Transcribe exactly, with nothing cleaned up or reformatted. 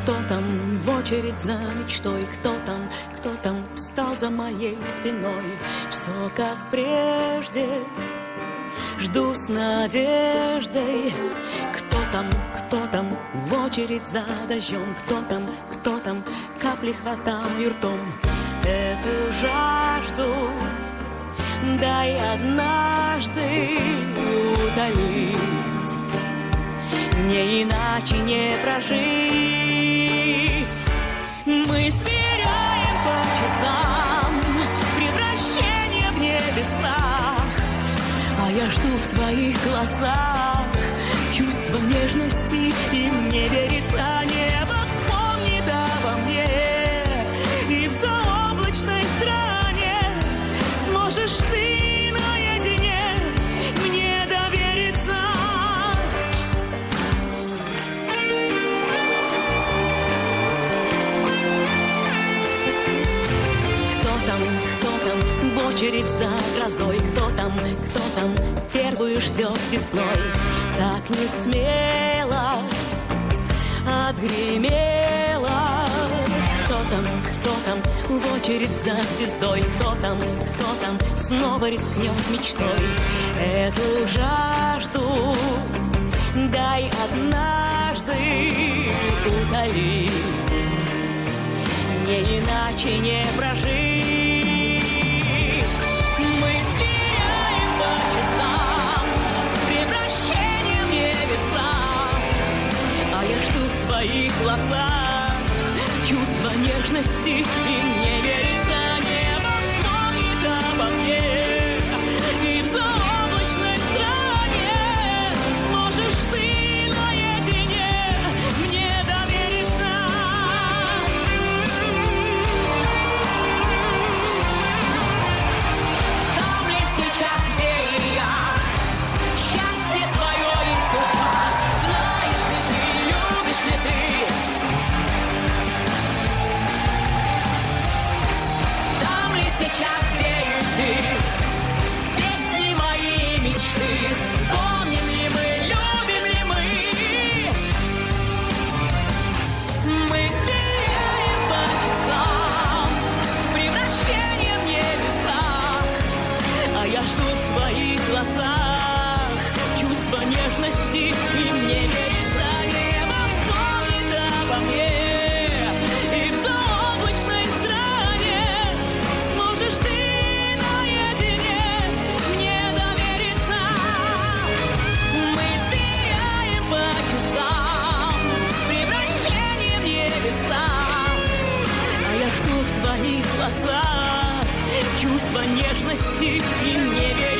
Кто там в очередь за мечтой? Кто там, кто там встал за моей спиной? Все как прежде, жду с надеждой. Кто там, кто там в очередь за дождем? Кто там, кто там капли хватаю ртом? Эту жажду дай однажды утолить, мне иначе не прожить. Мы сверяем по часам превращение в небесах, а я жду в твоих глазах чувства нежности, и мне верится небо вспомнит обо мне, и в заоблачной стране сможешь ты наедине мне довериться. Кто там, кто там в очередь за грозой? Кто там, кто там первую ждет весной? Так не смело отгремело. Кто там, кто там в очередь за звездой? Кто там, кто там снова рискнет мечтой? Эту жажду дай однажды утолить, мне иначе не прожить. Мы сверяем по часам превращение в небеса, а я жду в твоих глазах чувства нежности, и мне верится небо вспомнит обо мне, и в заоблачной стране сможешь ты наедине мне довериться. Там ли сейчас, где и я, счастье твое и судьба, знаешь ли ты, любишь ли ты? Сейчас, где и ты, песни мои, мечты, помним ли мы, любим ли мы? Мы сверяем по часам превращение в небеса, а я жду в твоих глазах чувства нежности, и мне верится небо вспомнит обо мне. В твоих глазах чувства нежности, и мне верить.